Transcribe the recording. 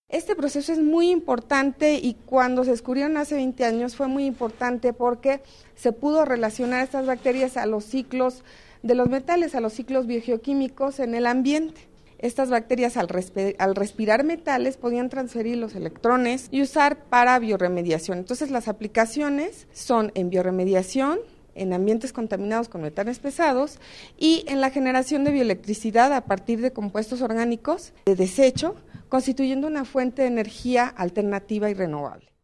Este proceso es muy importante y cuando se descubrieron hace 20 años fue muy importante porque se pudo relacionar estas bacterias a los ciclos de los metales, a los ciclos biogeoquímicos en el ambiente. Estas bacterias al respirar metales podían transferir los electrones y usar para bioremediación. Entonces las aplicaciones son en bioremediación, en ambientes contaminados con metales pesados y en la generación de bioelectricidad a partir de compuestos orgánicos de desecho, constituyendo una fuente de energía alternativa y renovable.